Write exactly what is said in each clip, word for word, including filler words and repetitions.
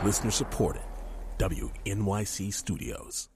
Listener supported. W N Y C Studios.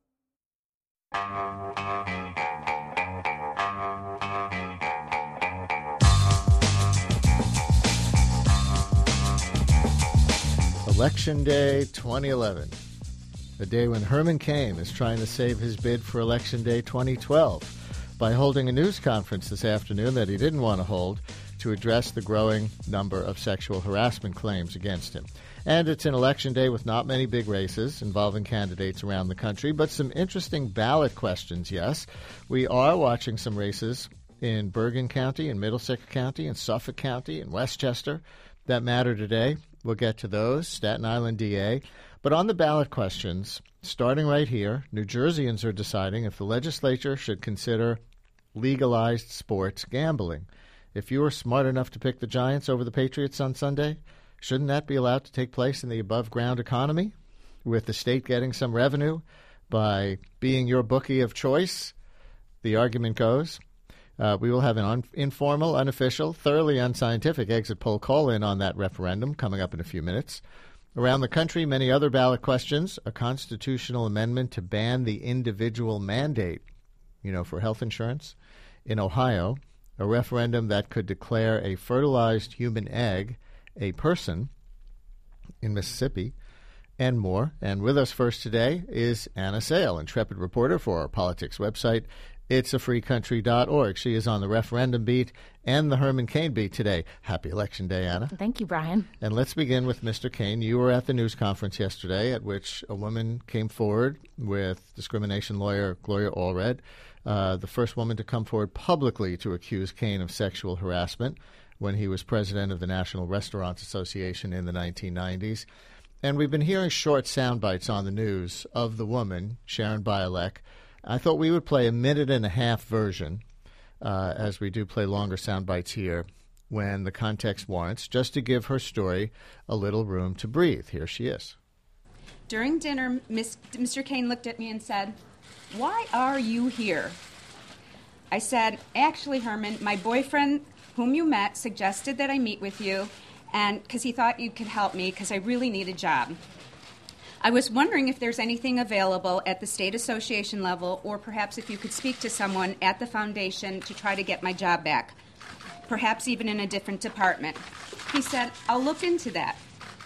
Election Day twenty eleven, the day when Herman Cain is trying to save his bid for Election Day twenty twelve by holding a news conference this afternoon that he didn't want to hold to address the growing number of sexual harassment claims against him. And it's an election day with not many big races involving candidates around the country, but some interesting ballot questions, yes. We are watching some races in Bergen County, in Middlesex County, in Suffolk County, in Westchester that matter today. We'll get to those, Staten Island D A. But on the ballot questions, starting right here, New Jerseyans are deciding if the legislature should consider legalized sports gambling. If you were smart enough to pick the Giants over the Patriots on Sunday, shouldn't that be allowed to take place in the above-ground economy, with the state getting some revenue by being your bookie of choice? The argument goes. Uh, we will have an un- informal, unofficial, thoroughly unscientific exit poll call-in on that referendum coming up in a few minutes. Around the country, many other ballot questions, a constitutional amendment to ban the individual mandate, you know, for health insurance in Ohio, a referendum that could declare a fertilized human egg a person in Mississippi, and more. And with us first today is Anna Sale, intrepid reporter for our politics website, it's a free country dot org. She is on the referendum beat and the Herman Cain beat today. Happy Election Day, Anna. Thank you, Brian. And let's begin with Mister Cain. You were at the news conference yesterday at which a woman came forward with discrimination lawyer Gloria Allred, uh, the first woman to come forward publicly to accuse Cain of sexual harassment when he was president of the National Restaurants Association in the nineteen nineties. And we've been hearing short sound bites on the news of the woman, Sharon Bialek. I thought we would play a minute and a half version, uh, as we do play longer sound bites here, when the context warrants, just to give her story a little room to breathe. Here she is. During dinner, Miss, Mister Cain looked at me and said, "Why are you here?" I said, "Actually, Herman, my boyfriend, whom you met, suggested that I meet with you, and because he thought you could help me because I really need a job. I was wondering if there's anything available at the state association level, or perhaps if you could speak to someone at the foundation to try to get my job back, perhaps even in a different department." He said, "I'll look into that."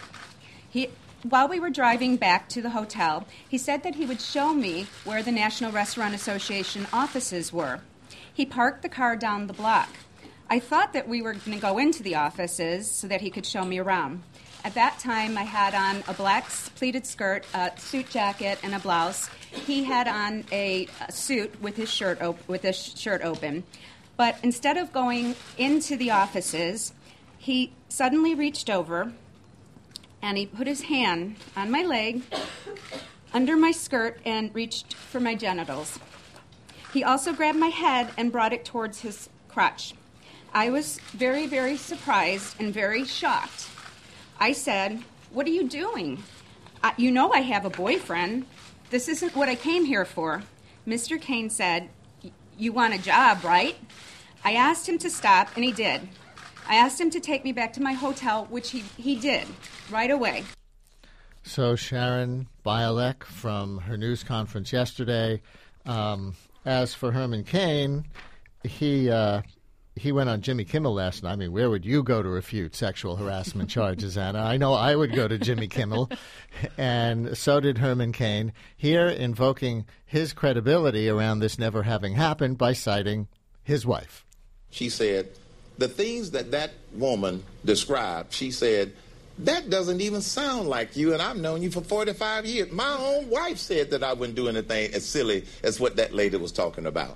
He, while we were driving back to the hotel, he said that he would show me where the National Restaurant Association offices were. He parked the car down the block. I thought that we were going to go into the offices so that he could show me around. At that time, I had on a black pleated skirt, a suit jacket, and a blouse. He had on a, a suit with his shirt op- with his shirt open. But instead of going into the offices, he suddenly reached over and he put his hand on my leg, under my skirt, and reached for my genitals. He also grabbed my head and brought it towards his crotch. I was very, very surprised and very shocked. I said, "What are you doing? Uh, you know I have a boyfriend. This isn't what I came here for." Mister Cain said, "You want a job, right?" I asked him to stop, and he did. I asked him to take me back to my hotel, which he, he did right away. So Sharon Bialek from her news conference yesterday. Um, as for Herman Cain, he... Uh, He went on Jimmy Kimmel last night. I mean, where would you go to refute sexual harassment charges, Anna? I know I would go to Jimmy Kimmel, and so did Herman Cain, here invoking his credibility around this never having happened by citing his wife. She said, the things that that woman described, she said, that doesn't even sound like you, and I've known you for forty-five years. My own wife said that I wouldn't do anything as silly as what that lady was talking about.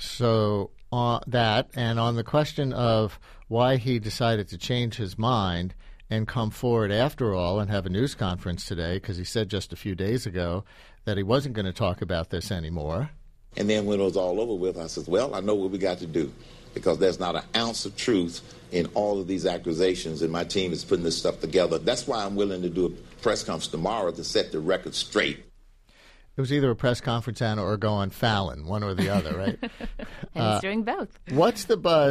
So on that, and on the question of why he decided to change his mind and come forward after all and have a news conference today, because he said just a few days ago that he wasn't going to talk about this anymore. And then when it was all over with, I said, well, I know what we got to do, because there's not an ounce of truth in all of these accusations, and my team is putting this stuff together. That's why I'm willing to do a press conference tomorrow to set the record straight. It was either a press conference, Anna, or go on Fallon, one or the other, right? and uh, he's doing both. What's the buzz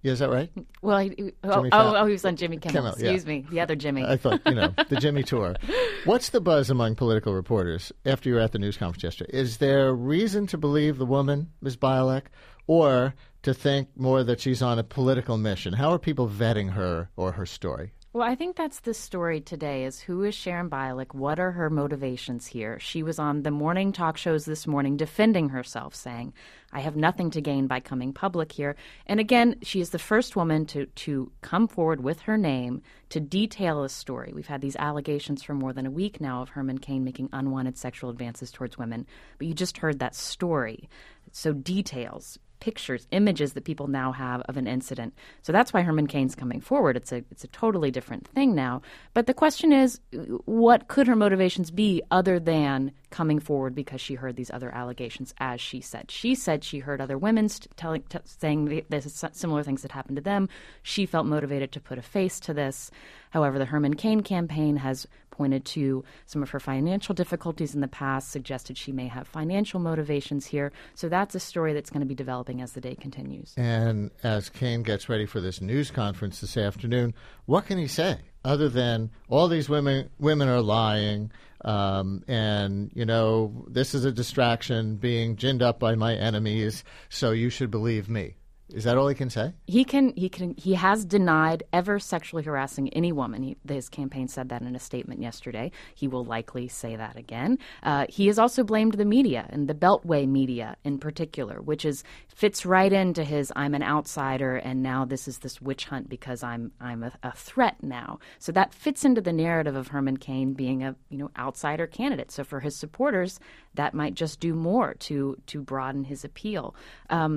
Yeah, is that right? Well, he, oh, Jimmy oh, Fallon. oh, he was on Jimmy Kimmel. Kimmel, yeah. Excuse me, the other Jimmy. I thought, you know, the Jimmy tour. What's the buzz among political reporters after you were at the news conference yesterday? Is there reason to believe the woman, Miz Bialek, or to think more that she's on a political mission? How are people vetting her or her story? Well, I think that's the story today is who is Sharon Bialek? What are her motivations here? She was on the morning talk shows this morning defending herself, saying, I have nothing to gain by coming public here. And again, she is the first woman to, to come forward with her name to detail a story. We've had these allegations for more than a week now of Herman Cain making unwanted sexual advances towards women. But you just heard that story. So details, pictures, images that people now have of an incident. So that's why Herman Cain's coming forward. It's a it's a totally different thing now. But the question is, what could her motivations be other than coming forward because she heard these other allegations, as she said? She said she heard other women telling, t- saying this similar things that happened to them. She felt motivated to put a face to this. However, the Herman Cain campaign has pointed to some of her financial difficulties in the past, suggested she may have financial motivations here. So that's a story that's going to be developing as the day continues. And as Cain gets ready for this news conference this afternoon, what can he say other than all these women women are lying, um, and, you know, this is a distraction being ginned up by my enemies, so you should believe me? Is that all he can say? He can. He can. He has denied ever sexually harassing any woman. He, his campaign said that in a statement yesterday. He will likely say that again. Uh, he has also blamed the media, and the Beltway media in particular, which is fits right into his "I'm an outsider, and now this is this witch hunt because I'm I'm a, a threat now." So that fits into the narrative of Herman Cain being a you know outsider candidate. So for his supporters, that might just do more to to broaden his appeal. Um,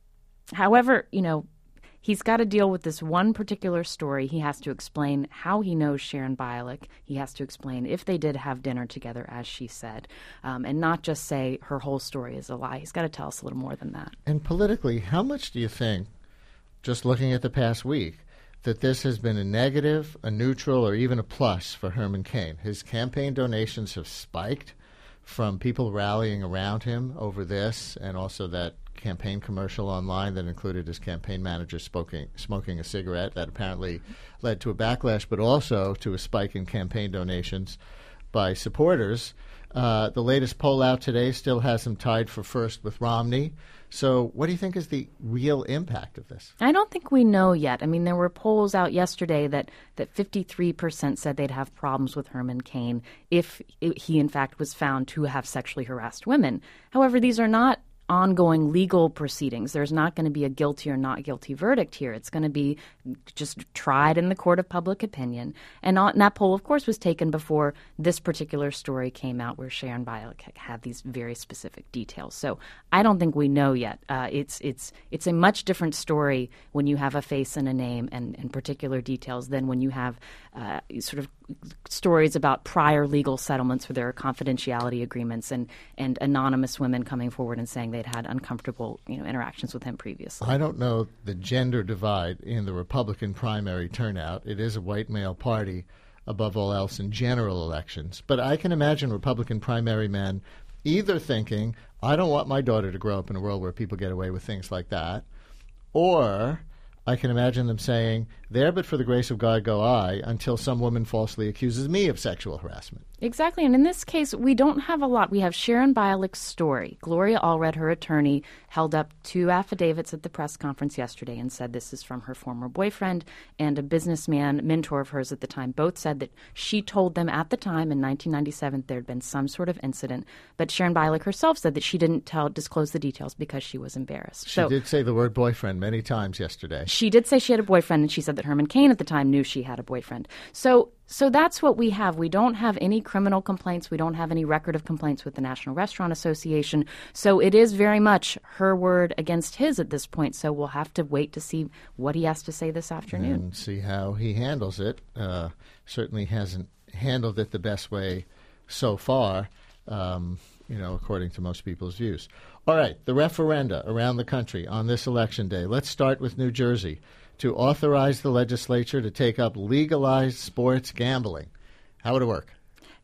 However, you know, he's got to deal with this one particular story. He has to explain how he knows Sharon Bialek. He has to explain if they did have dinner together, as she said, um, and not just say her whole story is a lie. He's got to tell us a little more than that. And politically, how much do you think, just looking at the past week, that this has been a negative, a neutral, or even a plus for Herman Cain? His campaign donations have spiked from people rallying around him over this, and also that campaign commercial online that included his campaign manager smoking, smoking a cigarette that apparently led to a backlash, but also to a spike in campaign donations by supporters. Uh, the latest poll out today still has him tied for first with Romney. So what do you think is the real impact of this? I don't think we know yet. I mean, there were polls out yesterday that, that fifty-three percent said they'd have problems with Herman Cain if he, in fact, was found to have sexually harassed women. However, these are not ongoing legal proceedings. There's not going to be a guilty or not guilty verdict here. It's going to be just tried in the court of public opinion. And, and that poll, of course, was taken before this particular story came out where Sharon Bialek had these very specific details. So I don't think we know yet. Uh, it's it's it's a much different story when you have a face and a name and, and particular details than when you have uh, sort of stories about prior legal settlements where there are confidentiality agreements and, and anonymous women coming forward and saying they'd had uncomfortable you know, interactions with him previously. I don't know the gender divide in the Republican primary turnout. It is a white male party above all else in general elections. But I can imagine Republican primary men either thinking, I don't want my daughter to grow up in a world where people get away with things like that, or I can imagine them saying, there but for the grace of God go I, until some woman falsely accuses me of sexual harassment. Exactly. And in this case, we don't have a lot. We have Sharon Bialek's story. Gloria Allred, her attorney, held up two affidavits at the press conference yesterday and said this is from her former boyfriend and a businessman, mentor of hers at the time. Both said that she told them at the time in nineteen ninety-seven there had been some sort of incident. But Sharon Bialek herself said that she didn't tell disclose the details because she was embarrassed. She so, did say the word boyfriend many times yesterday. She did say she had a boyfriend, and she said that Herman Cain at the time knew she had a boyfriend. So So that's what we have. We don't have any criminal complaints. We don't have any record of complaints with the National Restaurant Association. So it is very much her word against his at this point. So we'll have to wait to see what he has to say this afternoon. And see how he handles it. Uh, certainly hasn't handled it the best way so far, um, you know, according to most people's views. All right, the referenda around the country on this election day. Let's start with New Jersey. To authorize the legislature to take up legalized sports gambling. How would it work?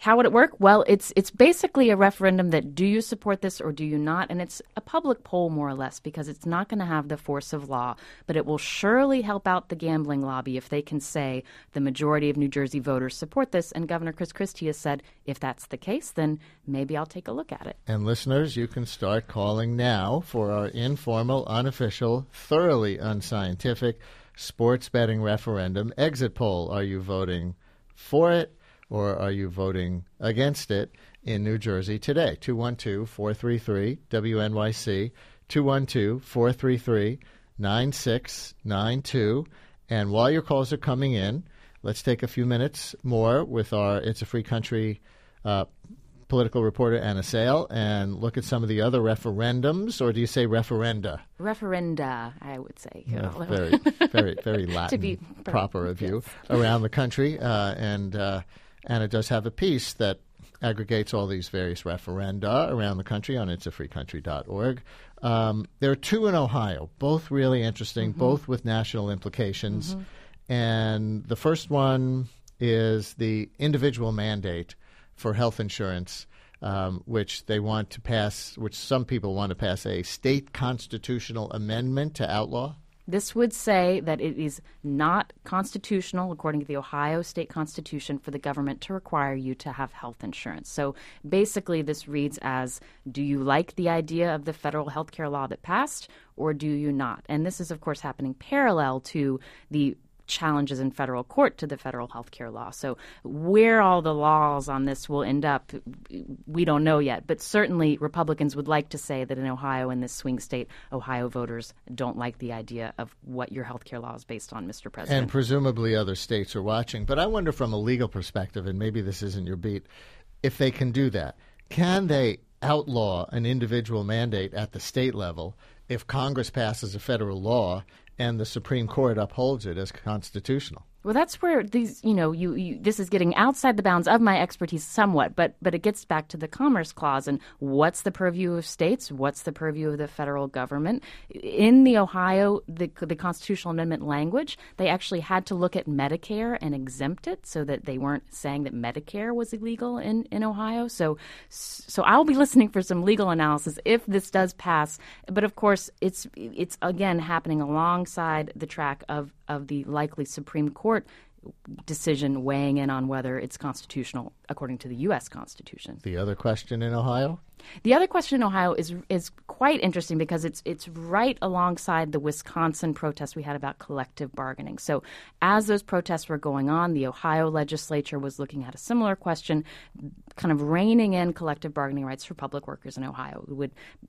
How would it work? Well, it's it's basically a referendum that do you support this or do you not? And it's a public poll, more or less, because it's not going to have the force of law, but it will surely help out the gambling lobby if they can say the majority of New Jersey voters support this. And Governor Chris Christie has said, if that's the case, then maybe I'll take a look at it. And listeners, you can start calling now for our informal, unofficial, thoroughly unscientific sports betting referendum exit poll. Are you voting for it? Or are you voting against it in New Jersey today? two one two, four three three, W N Y C, two one two, four three three, nine six nine two. And while your calls are coming in, let's take a few minutes more with our It's a Free Country uh, political reporter, Anna Sale, and look at some of the other referendums, or do you say referenda? Referenda, I would say. You know. Uh, very, very, very Latin to be proper of you, yes. around the country. Uh, and uh, Anna does have a piece that aggregates all these various referenda around the country on its a free country dot org. Um, there are two in Ohio, both really interesting, mm-hmm. both with national implications. Mm-hmm. And the first one is the individual mandate for health insurance, um, which they want to pass, which some people want to pass a state constitutional amendment to outlaw. This would say that it is not constitutional, according to the Ohio state constitution, for the government to require you to have health insurance. So basically this reads as, do you like the idea of the federal health care law that passed, or do you not? And this is, of course, happening parallel to the challenges in federal court to the federal health care law. So where all the laws on this will end up, we don't know yet. But certainly Republicans would like to say that in Ohio, in this swing state, Ohio voters don't like the idea of what your health care law is based on, Mister President. And presumably other states are watching. But I wonder from a legal perspective, and maybe this isn't your beat, if they can do that. Can they outlaw an individual mandate at the state level if Congress passes a federal law and the Supreme Court upholds it as constitutional? Well, that's where these, you know, you, you this is getting outside the bounds of my expertise somewhat, but but it gets back to the Commerce Clause and what's the purview of states, what's the purview of the federal government. In the Ohio, the the constitutional amendment language, they actually had to look at Medicare and exempt it so that they weren't saying that Medicare was illegal in, in Ohio. So so I'll be listening for some legal analysis if this does pass. But of course, it's it's again happening alongside the track of of the likely Supreme Court decision weighing in on whether it's constitutional according to the U S Constitution. The other question in Ohio? The other question in Ohio is is quite interesting because it's it's right alongside the Wisconsin protest we had about collective bargaining. So as those protests were going on, the Ohio legislature was looking at a similar question, kind of reining in collective bargaining rights for public workers in Ohio. It would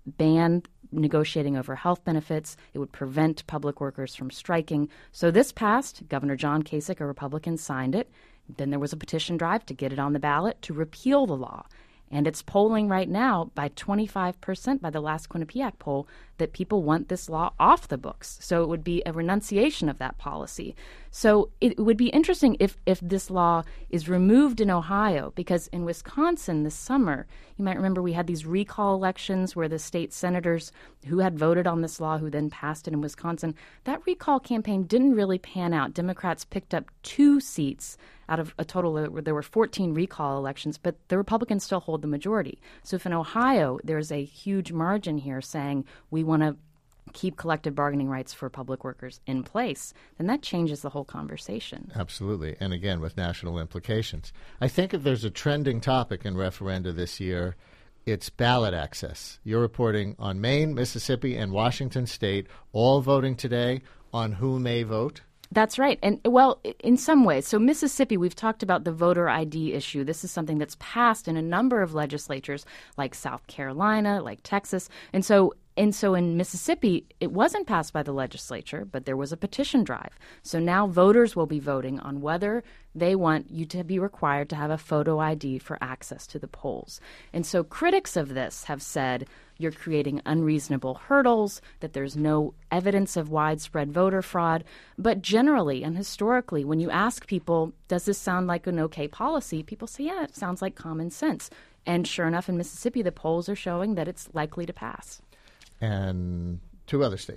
ban negotiating over health benefits. It would prevent public workers from striking. So this passed. Governor John Kasich, a Republican, signed it. Then there was a petition drive to get it on the ballot to repeal the law. And it's polling right now by twenty-five percent by the last Quinnipiac poll that people want this law off the books. So it would be a renunciation of that policy. So it would be interesting if, if this law is removed in Ohio, because in Wisconsin this summer, you might remember we had these recall elections where the state senators who had voted on this law, who then passed it in Wisconsin, that recall campaign didn't really pan out. Democrats picked up two seats out of a total of, there were fourteen recall elections, but the Republicans still hold the majority. So if in Ohio there's a huge margin here saying we want to keep collective bargaining rights for public workers in place, then that changes the whole conversation. Absolutely. And again, with national implications. I think if there's a trending topic in referenda this year, it's ballot access. You're reporting on Maine, Mississippi, and Washington State, all voting today on who may vote. That's right. And, well, in some ways. So Mississippi, we've talked about the voter I D issue. This is something that's passed in a number of legislatures like South Carolina, like Texas. And so And so in Mississippi, it wasn't passed by the legislature, but there was a petition drive. So now voters will be voting on whether they want you to be required to have a photo I D for access to the polls. And so critics of this have said you're creating unreasonable hurdles, that there's no evidence of widespread voter fraud. But generally and historically, when you ask people, does this sound like an okay policy? People say, yeah, it sounds like common sense. And sure enough, in Mississippi, the polls are showing that it's likely to pass. And two other states.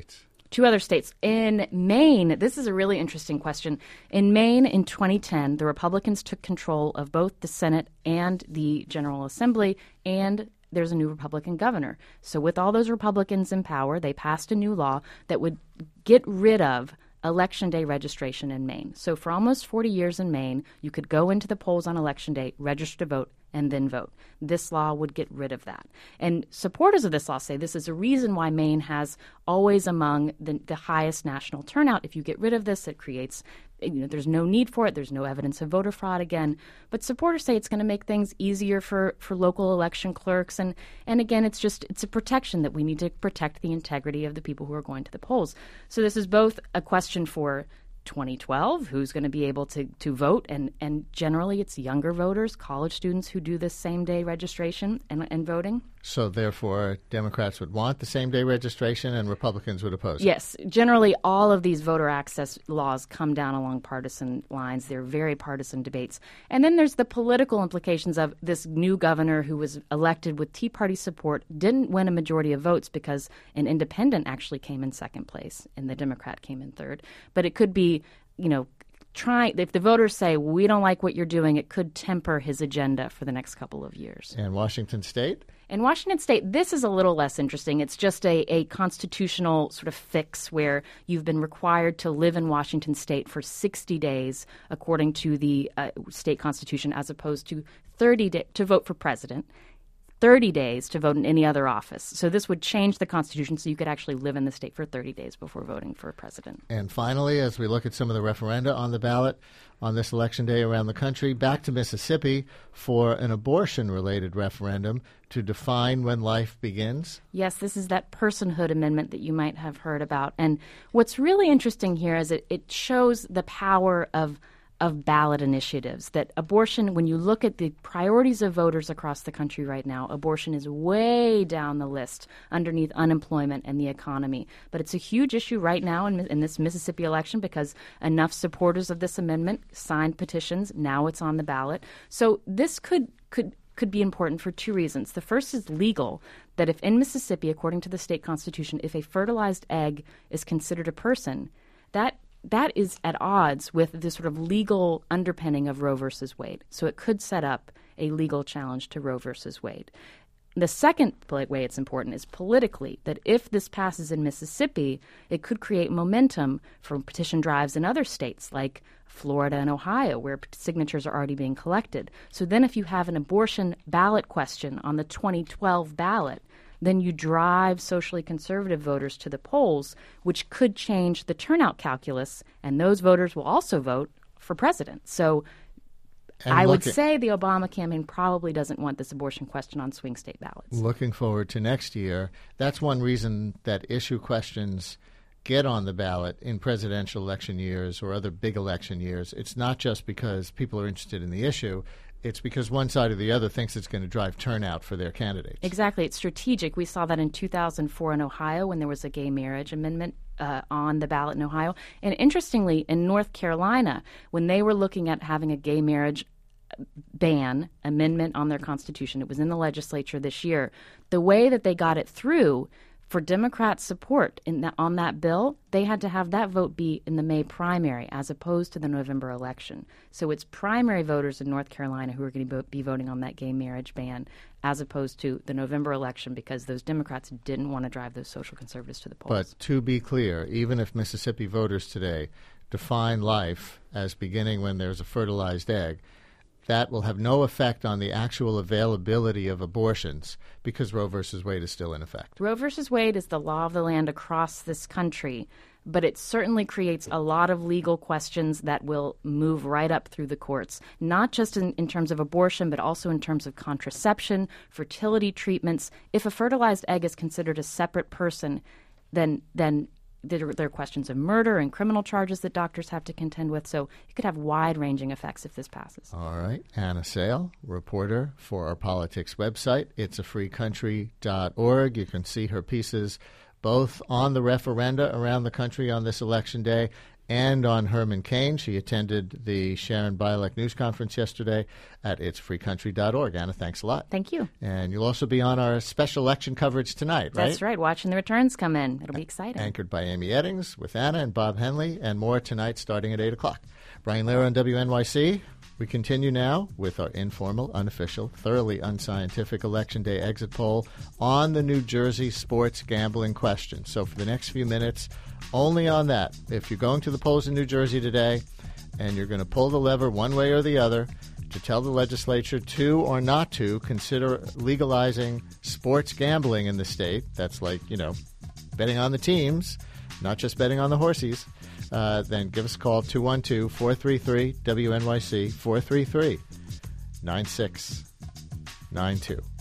Two other states. In Maine, this is a really interesting question. In Maine in twenty ten, the Republicans took control of both the Senate and the General Assembly, and there's a new Republican governor. So with all those Republicans in power, they passed a new law that would get rid of Election Day registration in Maine. So for almost forty years in Maine, you could go into the polls on Election Day, register to vote, and then vote. This law would get rid of that. And supporters of this law say this is a reason why Maine has always among the, the highest national turnout. If you get rid of this, it creates, you know, there's no need for it. There's no evidence of voter fraud again. But supporters say it's going to make things easier for, for local election clerks. And, and again, it's just, it's a protection that we need to protect the integrity of the people who are going to the polls. So this is both a question for twenty twelve, who's going to be able to, to vote, and, and generally it's younger voters, college students who do this same-day registration and, and voting. So therefore, Democrats would want the same-day registration and Republicans would oppose it. Yes. Generally, all of these voter access laws come down along partisan lines. They're very partisan debates. And then there's the political implications of this new governor who was elected with Tea Party support, didn't win a majority of votes because an independent actually came in second place and the Democrat came in third. But it could be, you know, try, if the voters say, we don't like what you're doing, it could temper his agenda for the next couple of years. And Washington State? In Washington State, this is a little less interesting. It's just a, a constitutional sort of fix where you've been required to live in Washington State for sixty days, according to the uh, state constitution, as opposed to thirty days to vote for president, thirty days to vote in any other office. So this would change the Constitution so you could actually live in the state for thirty days before voting for a president. And finally, as we look at some of the referenda on the ballot on this election day around the country, back to Mississippi for an abortion-related referendum to define when life begins. Yes, this is that personhood amendment that you might have heard about. And what's really interesting here is it, it shows the power of of ballot initiatives, that abortion, when you look at the priorities of voters across the country right now, abortion is way down the list underneath unemployment and the economy. But it's a huge issue right now in, in this Mississippi election because enough supporters of this amendment signed petitions. Now it's on the ballot. So this could could could be important for two reasons. The first is legal, that if in Mississippi, according to the state constitution, if a fertilized egg is considered a person, that That is at odds with the sort of legal underpinning of Roe versus Wade. So it could set up a legal challenge to Roe versus Wade. The second way it's important is politically, that if this passes in Mississippi, it could create momentum for petition drives in other states like Florida and Ohio, where signatures are already being collected. So then if you have an abortion ballot question on the twenty twelve ballot, then you drive socially conservative voters to the polls, which could change the turnout calculus, and those voters will also vote for president. So and I would looking, say the Obama campaign probably doesn't want this abortion question on swing state ballots. Looking forward to next year, that's one reason that issue questions get on the ballot in presidential election years or other big election years. It's not just because people are interested in the issue. It's because one side or the other thinks it's going to drive turnout for their candidates. Exactly. It's strategic. We saw that in two thousand four in Ohio when there was a gay marriage amendment uh, on the ballot in Ohio. And interestingly, in North Carolina, when they were looking at having a gay marriage ban amendment on their constitution, it was in the legislature this year, the way that they got it through for Democrat support in that, on that bill, they had to have that vote be in the May primary as opposed to the November election. So it's primary voters in North Carolina who are going to be voting on that gay marriage ban as opposed to the November election because those Democrats didn't want to drive those social conservatives to the polls. But to be clear, even if Mississippi voters today define life as beginning when there's a fertilized egg, that will have no effect on the actual availability of abortions because Roe versus Wade is still in effect. Roe versus Wade is the law of the land across this country, but it certainly creates a lot of legal questions that will move right up through the courts, not just in, in terms of abortion, but also in terms of contraception, fertility treatments. If a fertilized egg is considered a separate person, then then There, there are questions of murder and criminal charges that doctors have to contend with. So it could have wide-ranging effects if this passes. All right. Anna Sale, reporter for our politics website. It's a free country dot org. You can see her pieces both on the referenda around the country on this election day and on Herman Cain. She attended the Sharon Bialek news conference yesterday at its free country dot org. Anna, thanks a lot. Thank you. And you'll also be on our special election coverage tonight, right? That's right, watching the returns come in. It'll be exciting. Anchored by Amy Eddings with Anna and Bob Henley, and more tonight starting at eight o'clock. Brian Lehrer on W N Y C. We continue now with our informal, unofficial, thoroughly unscientific Election Day exit poll on the New Jersey sports gambling question. So for the next few minutes, only on that. If you're going to the polls in New Jersey today and you're going to pull the lever one way or the other to tell the legislature to or not to consider legalizing sports gambling in the state, that's like, you know, betting on the teams, not just betting on the horsies, Uh, then give us a call, two one two, four three three, W N Y C, four three three, nine six nine two.